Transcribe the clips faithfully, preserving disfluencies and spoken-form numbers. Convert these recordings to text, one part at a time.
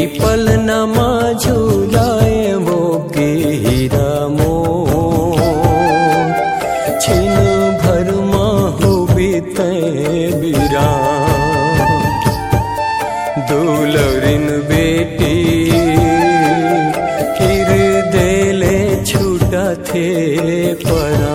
पलनमा झुलाए वो के हीरा मोर छिन भर माहू बीते बिरा दुलरिन बेटी किर देले छूटा थे परा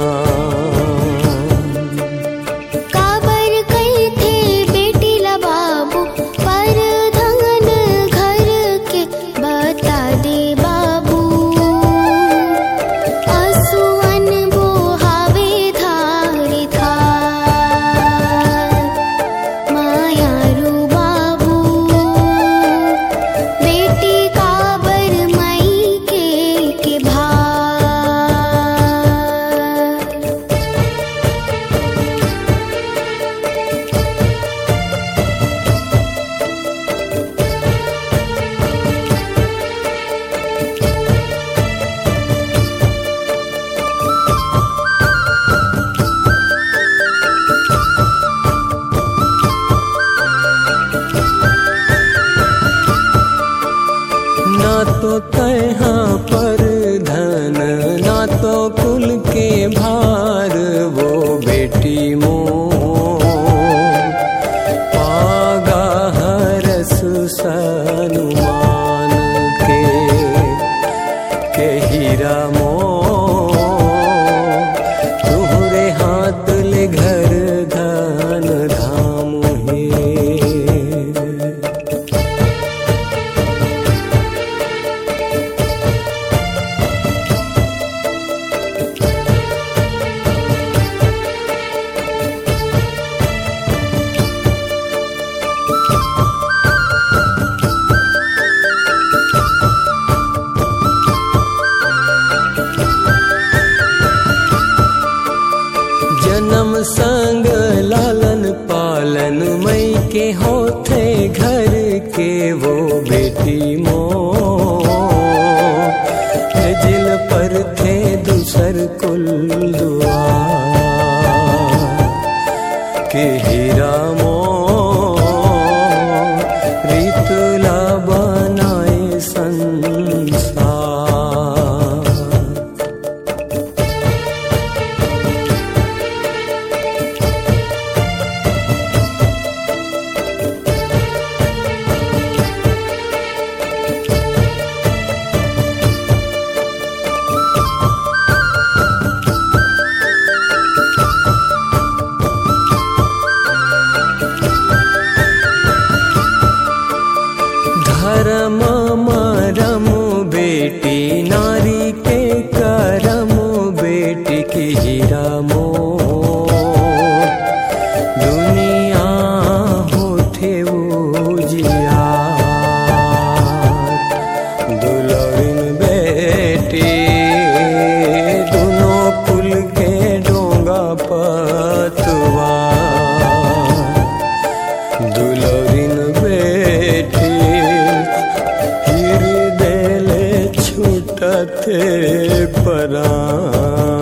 ना तो तहाँ पर धन ना तो कुल के भार वो बेटी मोर पागा हरस सनुमान के के हीरा मोर तुहरे हाथ ले घर धन धाम है जन्म संग लालन पालन मई के होते घर के वो बेटी मोर जिल पर थे दूसर कुल दुआ के हीरा मोर रीतला बनाए संसार धर्म मरम बेटी नारी के करम बेटी की हीरा मोर दुनिया होठे उजिया दुलरिन बेटी दोनों कुल के डोंगा पतवा दुलरिन बेटी थे परा।